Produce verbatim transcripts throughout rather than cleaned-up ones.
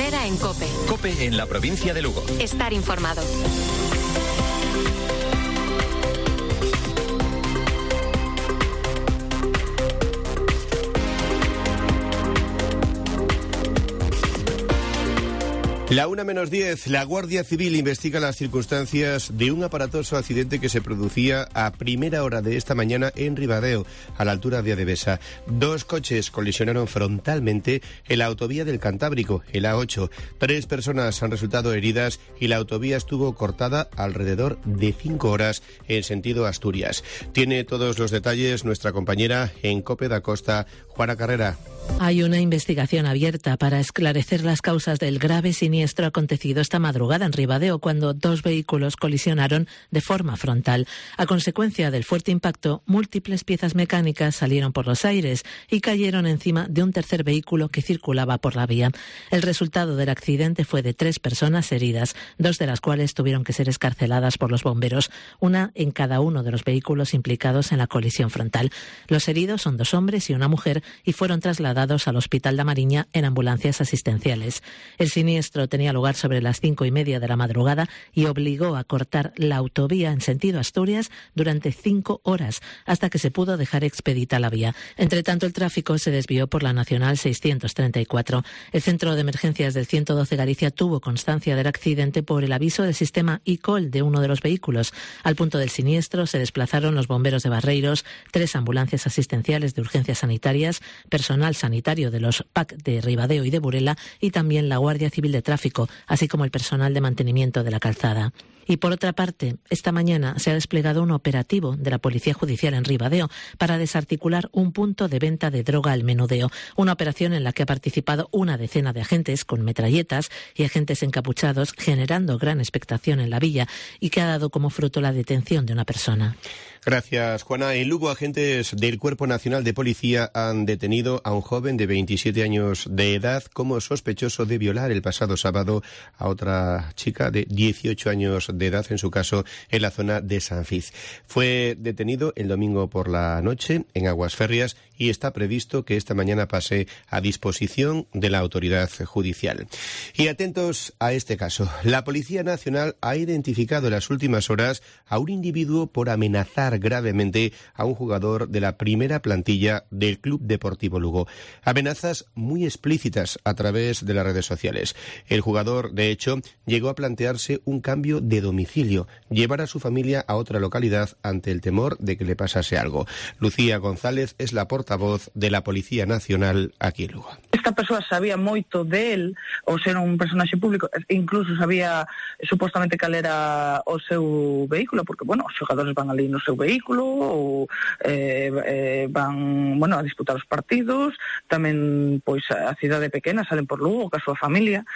Herrera en COPE. COPE en la provincia de Lugo. Estar informado. La una menos diez, la Guardia Civil investiga las circunstancias de un aparatoso accidente que se producía a primera hora de esta mañana en Ribadeo, a la altura de Adevesa. Dos coches colisionaron frontalmente en la autovía del Cantábrico, el A ocho. Tres personas han resultado heridas y la autovía estuvo cortada alrededor de cinco horas en sentido Asturias. Tiene todos los detalles nuestra compañera en COPE da Costa, Juana Carrera. Hay una investigación abierta para esclarecer las causas del grave siniestro acontecido esta madrugada en Ribadeo, cuando dos vehículos colisionaron de forma frontal. A consecuencia del fuerte impacto, múltiples piezas mecánicas salieron por los aires y cayeron encima de un tercer vehículo que circulaba por la vía. El resultado del accidente fue de tres personas heridas, dos de las cuales tuvieron que ser escarceladas por los bomberos, una en cada uno de los vehículos implicados en la colisión frontal. Los heridos son dos hombres y una mujer y fueron trasladados al Hospital da Mariña en ambulancias asistenciales. El siniestro tenía lugar sobre las cinco y media de la madrugada y obligó a cortar la autovía en sentido Asturias durante cinco horas, hasta que se pudo dejar expedita la vía. Entre tanto, el tráfico se desvió por la Nacional seiscientos treinta y cuatro. El Centro de Emergencias del ciento doce Galicia tuvo constancia del accidente por el aviso del sistema e-call de uno de los vehículos. Al punto del siniestro se desplazaron los bomberos de Barreiros, tres ambulancias asistenciales de urgencias sanitarias, personal sanitario de los P A C de Ribadeo y de Burela y también la Guardia Civil de Tráfico, así como el personal de mantenimiento de la calzada. Y por otra parte, esta mañana se ha desplegado un operativo de la Policía Judicial en Ribadeo para desarticular un punto de venta de droga al menudeo. Una operación en la que ha participado una decena de agentes con metralletas y agentes encapuchados, generando gran expectación en la villa y que ha dado como fruto la detención de una persona. Gracias, Juana. En Lugo, agentes del Cuerpo Nacional de Policía han detenido a un joven de veintisiete años de edad como sospechoso de violar el pasado sábado a otra chica de dieciocho años de edad, en su caso, en la zona de Sanfiz. Fue detenido el domingo por la noche en Aguas Férreas y está previsto que esta mañana pase a disposición de la autoridad judicial. Y atentos a este caso. La Policía Nacional ha identificado en las últimas horas a un individuo por amenazar gravemente a un jugador de la primera plantilla del Club Deportivo Lugo. Amenazas muy explícitas a través de las redes sociales. El jugador, de hecho, llegó a plantearse un cambio de domicilio, llevar a su familia a otra localidad ante el temor de que le pasase algo. Lucía González es la portavoz de la Policía Nacional aquí en Lugo. Esta persoa sabía moito de él, ou ser un personaxe público, incluso sabía supostamente cal era o seu vehículo, porque, bueno, os xogadores van ali no seu vehículo ou eh, eh, van, bueno, a disputar os partidos, tamén, pois, a cidade pequena salen por Lugo ca súa familia,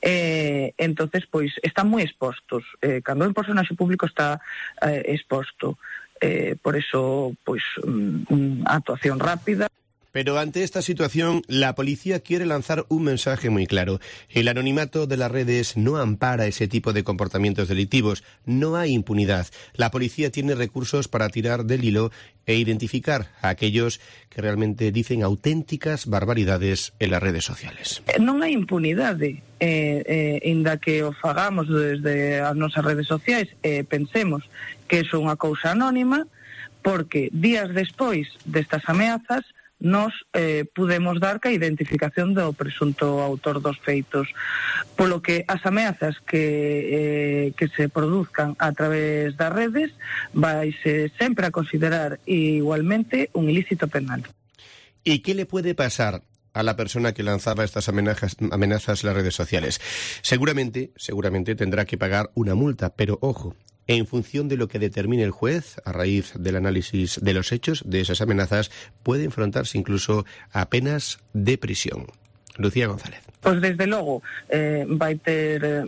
eh, entonces, pois, están moi expostos. Eh, cando un personaxe público está eh, exposto, eh, por eso, pois, unha actuación rápida. Pero ante esta situación, la policía quiere lanzar un mensaje muy claro. El anonimato de las redes no ampara ese tipo de comportamientos delictivos. No hay impunidad. La policía tiene recursos para tirar del hilo e identificar a aquellos que realmente dicen auténticas barbaridades en las redes sociales. Non hai impunidade, eh, eh, inda que o fagamos desde as nosas redes sociais, eh, pensemos que é unha cousa anónima, porque días despois destas ameazas nos eh, pudemos dar ca identificación do presunto autor dos feitos, polo que as ameazas que, eh, que se produzcan a través das redes vaise sempre a considerar igualmente un ilícito penal. ¿Y qué le puede pasar a la persona que lanzaba estas amenazas, amenazas en las redes sociales? Seguramente, seguramente tendrá que pagar una multa, pero ojo, en función de lo que determine el juez, a raíz del análisis de los hechos de esas amenazas, puede enfrentarse incluso a penas de prisión. Lucía González. Pois desde logo eh, vai ter eh,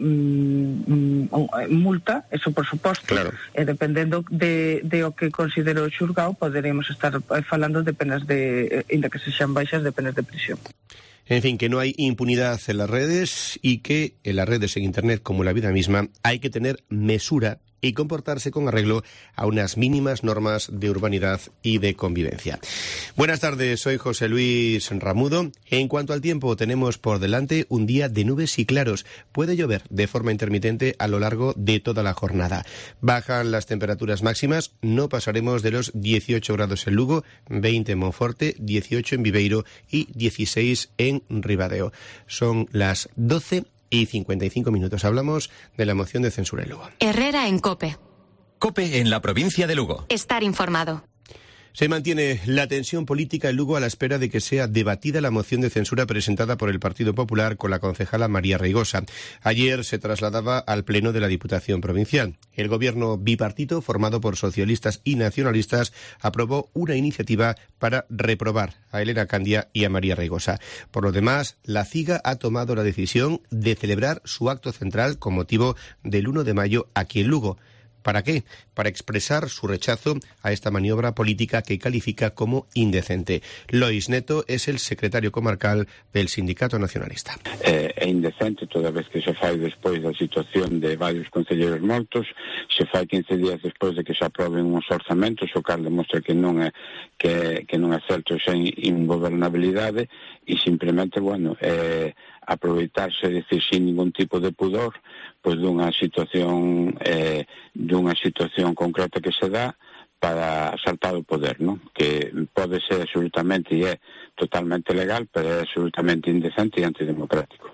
mm, multa, eso por suposto, claro. E dependendo de, de o que considero o xulgado, poderemos estar falando de penas de, eh, inda que sexan baixas, de penas de prisión. En fin, que no hay impunidad en las redes y que en las redes, en Internet, como en la vida misma, hay que tener mesura y comportarse con arreglo a unas mínimas normas de urbanidad y de convivencia. Buenas tardes, soy José Luis Ramudo. En cuanto al tiempo, tenemos por delante un día de nubes y claros. Puede llover de forma intermitente a lo largo de toda la jornada. Bajan las temperaturas máximas, no pasaremos de los dieciocho grados en Lugo, veinte en Monforte, dieciocho en Viveiro y dieciséis en Ribadeo. Son las doce y cincuenta y cinco minutos. Hablamos de la moción de censura en Lugo. Herrera en COPE. COPE en la provincia de Lugo. Estar informado. Se mantiene la tensión política en Lugo a la espera de que sea debatida la moción de censura presentada por el Partido Popular con la concejala María Reigosa. Ayer se trasladaba al Pleno de la Diputación Provincial. El gobierno bipartito, formado por socialistas y nacionalistas, aprobó una iniciativa para reprobar a Elena Candia y a María Reigosa. Por lo demás, la CIGA ha tomado la decisión de celebrar su acto central con motivo del uno de mayo aquí en Lugo. ¿Para qué? Para expresar su rechazo a esta maniobra política que califica como indecente. Lois Neto es el secretario comarcal del Sindicato Nacionalista. É eh, indecente toda vez que se fai despois da situación de varios concelleiros mortos, se fai quince días despois de que se aproben uns orzamentos, o cal demostra que non é que, que non é certo esa ingobernabilidade e simplemente, bueno, eh, aproveitarse, decir, sin ningún tipo de pudor, pois dunha situación eh, dunha situación concreta que se dá para saltar o poder, ¿no? Que pode ser absolutamente e é totalmente legal, pero é absolutamente indecente e antidemocrático.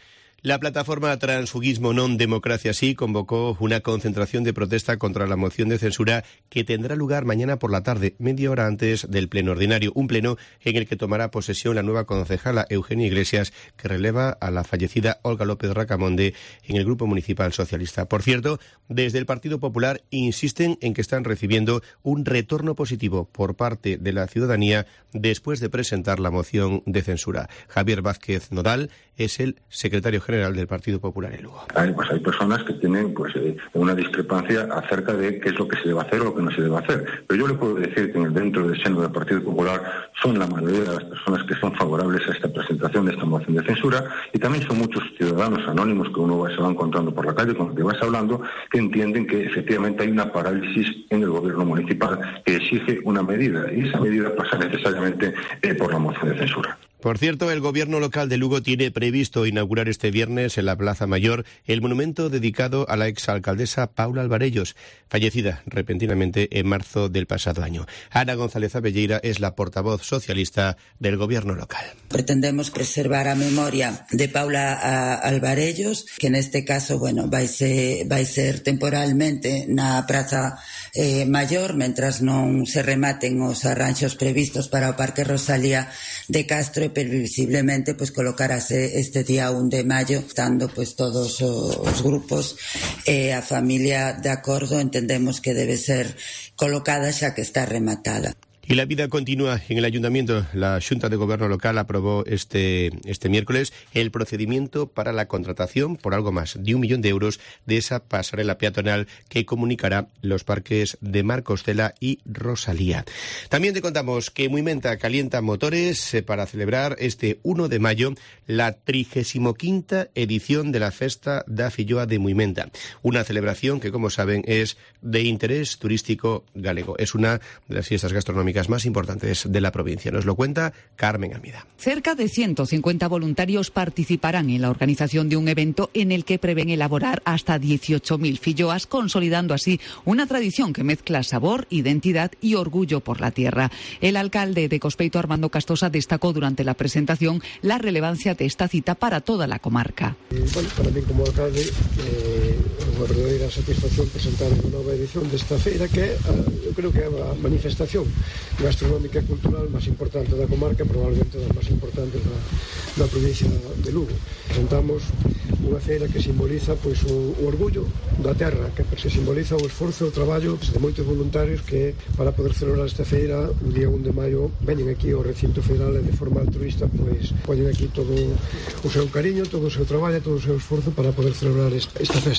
La plataforma Transfugismo Non Democracia Sí convocó una concentración de protesta contra la moción de censura que tendrá lugar mañana por la tarde, media hora antes del pleno ordinario. Un pleno en el que tomará posesión la nueva concejala Eugenia Iglesias, que releva a la fallecida Olga López Racamonde en el Grupo Municipal Socialista. Por cierto, desde el Partido Popular insisten en que están recibiendo un retorno positivo por parte de la ciudadanía después de presentar la moción de censura. Javier Vázquez Nodal es el secretario general del Partido Popular en Lugo. Hay, pues hay personas que tienen pues eh, una discrepancia acerca de qué es lo que se debe hacer o lo que no se debe hacer. Pero yo le puedo decir que dentro del seno del Partido Popular son la mayoría de las personas que son favorables a esta presentación de esta moción de censura, y también son muchos ciudadanos anónimos que uno se va encontrando por la calle, con los que vas hablando, que entienden que efectivamente hay una parálisis en el gobierno municipal que exige una medida, y esa medida pasa necesariamente eh, por la moción de censura. Por cierto, el gobierno local de Lugo tiene previsto inaugurar este viernes en la Plaza Mayor el monumento dedicado a la exalcaldesa Paula Alvarellos, fallecida repentinamente en marzo del pasado año. Ana González Abelleira es la portavoz socialista del gobierno local. Pretendemos preservar a memoria de Paula Alvarellos, que en este caso, bueno, vai ser, vai ser temporalmente na Praza eh, Mayor, mentras non se rematen os arranxos previstos para o Parque Rosalía de Castro, e previsiblemente pues colocarase este día un de maio, estando pues todos os grupos e a familia de acordo, entendemos que debe ser colocada xa que está rematada. Y la vida continúa en el Ayuntamiento. La Xunta de Gobierno Local aprobó este, este miércoles el procedimiento para la contratación por algo más de un millón de euros de esa pasarela peatonal que comunicará los parques de Marcostela y Rosalía. También te contamos que Muimenta calienta motores para celebrar este uno de mayo la trigésimo quinta edición de la Festa da Filloa de Muimenta. Una celebración que, como saben, es de interés turístico galego. Es una de las fiestas gastronómicas más importantes de la provincia. Nos lo cuenta Carmen Almida. Cerca de ciento cincuenta voluntarios participarán en la organización de un evento en el que prevén elaborar hasta dieciocho mil filloas, consolidando así una tradición que mezcla sabor, identidad y orgullo por la tierra. El alcalde de Cospeito, Armando Castosa, destacó durante la presentación la relevancia de esta cita para toda la comarca. Eh, bueno, para mí como alcalde eh, unha verdadeira satisfacción presentar unha nova edición desta feira que eu creo que é a manifestación gastronómica e cultural máis importante da comarca, probablemente das máis importantes da, da provincia de Lugo. Presentamos unha feira que simboliza pois, o, o orgullo da terra, que se simboliza o esforzo e o traballo de moitos voluntarios que, para poder celebrar esta feira, o día un de maio, veñen aquí ao recinto feiral e de forma altruista pois, poñen aquí todo o seu cariño, todo o seu traballo, todo o seu esforzo para poder celebrar esta, esta festa, non?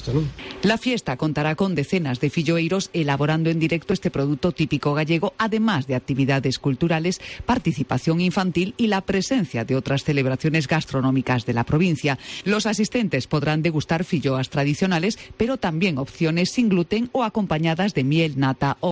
La fiesta contará con decenas de filloeiros elaborando en directo este producto típico gallego, además de actividades culturales, participación infantil y la presencia de otras celebraciones gastronómicas de la provincia. Los asistentes podrán degustar filloas tradicionales, pero también opciones sin gluten o acompañadas de miel, nata o